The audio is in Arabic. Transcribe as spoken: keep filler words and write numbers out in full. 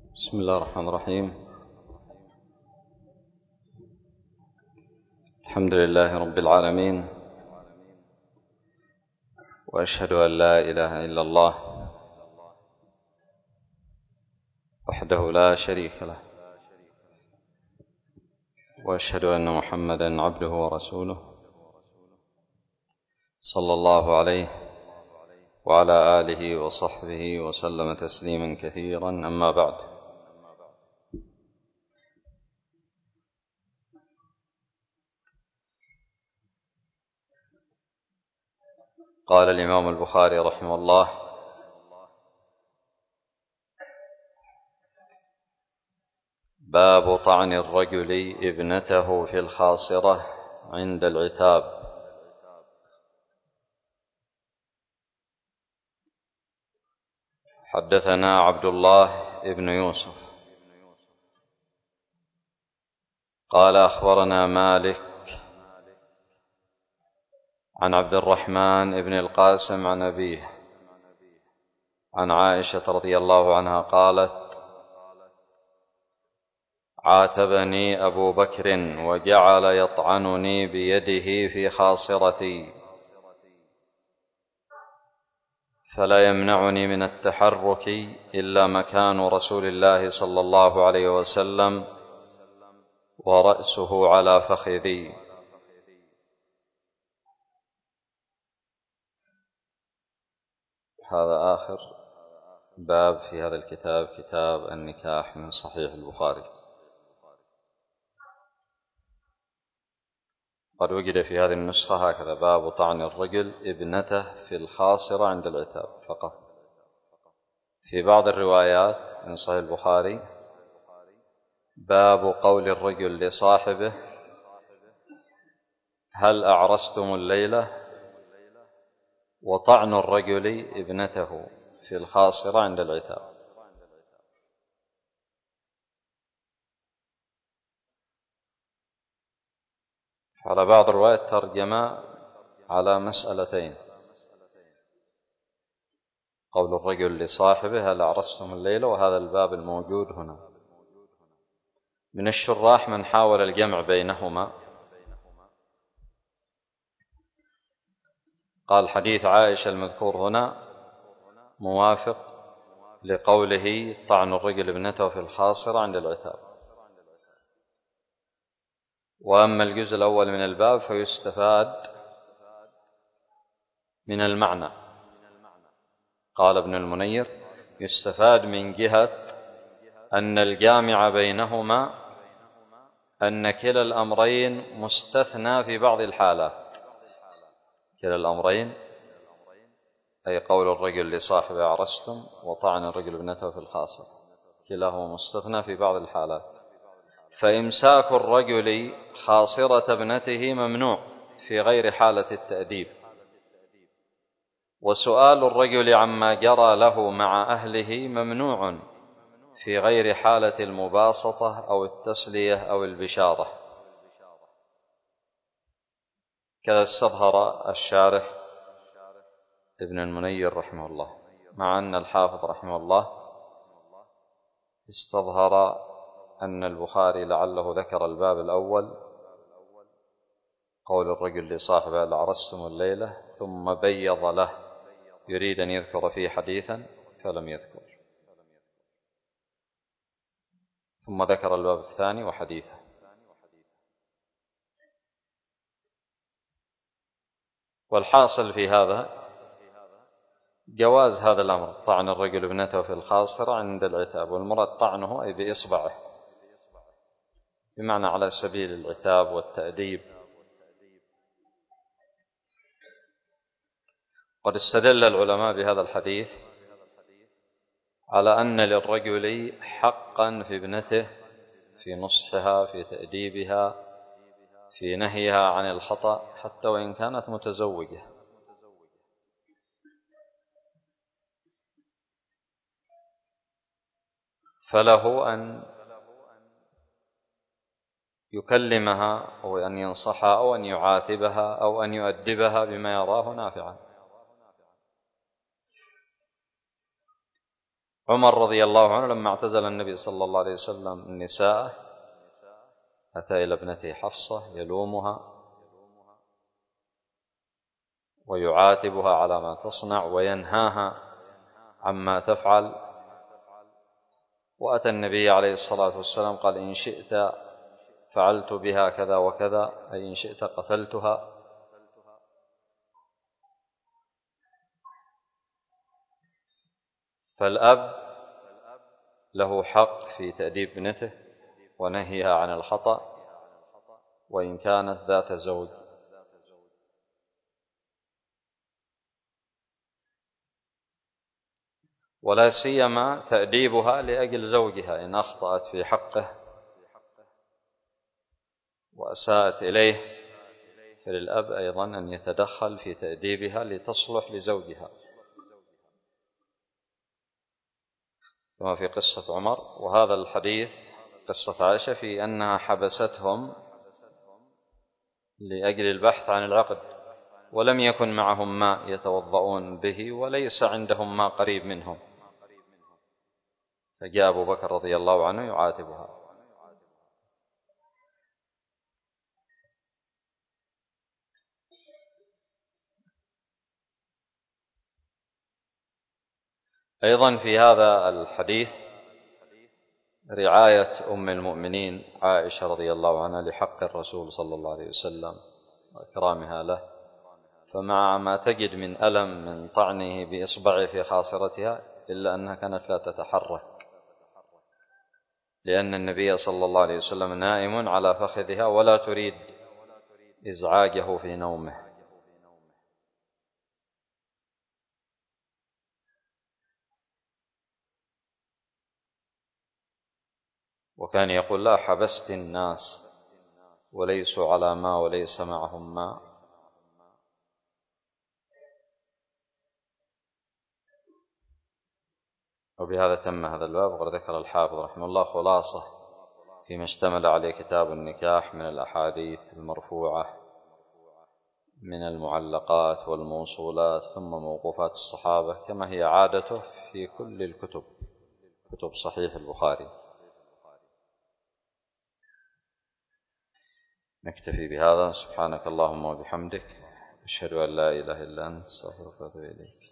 بسم الله الرحمن الرحيم. الحمد لله رب العالمين، وأشهد أن لا إله إلا الله وحده لا شريك له، وأشهد أن محمدًا عبده ورسوله صلى الله عليه وعلى آله وصحبه وسلم تسليمًا كثيرًا. أما بعد، قال الإمام البخاري رحمه الله: باب طعن الرجل ابنته في الخاصرة عند العتاب. حدثنا عبد الله بن يوسف قال أخبرنا مالك عن عبد الرحمن بن القاسم عن أبيه عن عائشة رضي الله عنها قالت: عاتبني أبو بكر وجعل يطعنني بيده في خاصرتي، فلا يمنعني من التحرك إلا مكان رسول الله صلى الله عليه وسلم ورأسه على فخذي. هذا آخر باب في هذا الكتاب، كتاب النكاح من صحيح البخاري. قد وجد في هذه النسخة هكذا: باب طعن الرجل ابنته في الخاصرة عند العتاب فقط. في بعض الروايات من صحيح البخاري: باب قول الرجل لصاحبه: هل أعرستم الليلة؟ وطعن الرجل ابنته في الخاصرة عند العتاب. على بعض الروايات ترجمة على مسألتين: قول الرجل لصاحبه هل أعرستم الليلة، وهذا الباب الموجود هنا. من الشراح من حاول الجمع بينهما، قال حديث عائشة المذكور هنا موافق لقوله طعن الرجل ابنته في الخاصرة عند العتاب. وأما الجزء الأول من الباب فيستفاد من المعنى. قال ابن المنير: يستفاد من جهة أن الجامع بينهما أن كلا الأمرين مستثنى في بعض الحالات. كلا الأمرين أي قول الرجل لصاحبه أعرستم وطعن الرجل ابنته في الخاصرة، كلاهما مستثنى في بعض الحالات. فإمساك الرجل خاصرة ابنته ممنوع في غير حالة التأديب، وسؤال الرجل عما جرى له مع أهله ممنوع في غير حالة المباسطة أو التسلية أو البشارة. كذا استظهر الشارح ابن المنير رحمه الله، مع أن الحافظ رحمه الله استظهر أن البخاري لعله ذكر الباب الأول قول الرجل لصاحبه هل أعرستم الليلة، ثم بيض له يريد أن يذكر فيه حديثا فلم يذكر، ثم ذكر الباب الثاني وحديثه. والحاصل في هذا جواز هذا الأمر، طعن الرجل ابنته في الخاصرة عند العتاب، والمراد طعنه أي بإصبعه، بمعنى على سبيل العتاب والتأديب. قد استدل العلماء بهذا الحديث على أن للرجل حقا في ابنته، في نصحها، في تأديبها، في نهيها عن الخطأ، حتى وإن كانت متزوجة. فله أن يكلمها أو أن ينصحها أو أن يعاتبها أو أن يؤدبها بما يراه نافعا. عمر رضي الله عنه لما اعتزل النبي صلى الله عليه وسلم النساء أتى إلى ابنته حفصة يلومها ويعاتبها على ما تصنع وينهاها عما تفعل، وأتى النبي عليه الصلاة والسلام قال: إن شئت فعلت بها كذا وكذا، أي إن شئت قتلتها. فالأب له حق في تأديب ابنته ونهيها عن الخطأ وإن كانت ذات زوج. ولا سيما تأديبها لأجل زوجها إن أخطأت في حقه وأساءت إليه، فللأب أيضا أن يتدخل في تأديبها لتصلح لزوجها، كما في قصة عمر. وهذا الحديث قصة عائشة في أنها حبستهم لأجل البحث عن العقد، ولم يكن معهم ماء يتوضؤون به وليس عندهم ماء قريب منهم، فجاء أبو بكر رضي الله عنه يعاتبها. أيضا في هذا الحديث رعاية أم المؤمنين عائشة رضي الله عنها لحق الرسول صلى الله عليه وسلم وإكرامها له، فمع ما تجد من ألم من طعنه بإصبعه في خاصرتها إلا أنها كانت لا تتحرك، لأن النبي صلى الله عليه وسلم نائم على فخذها ولا تريد إزعاجه في نومه. وكان يقول: لا حبست الناس وليسوا على ماء وليس معهم ماء. وبهذا تم هذا الباب. وقد ذكر الحافظ رحمه الله خلاصة فيما اشتمل عليه كتاب النكاح من الأحاديث المرفوعة من المعلقات والموصولات ثم موقوفات الصحابة، كما هي عادته في كل الكتب، كتب صحيح البخاري. نكتفي بهذا. سبحانك اللهم وبحمدك، أشهد أن لا إله إلا أنت، أستغفرك وأتوب إليك.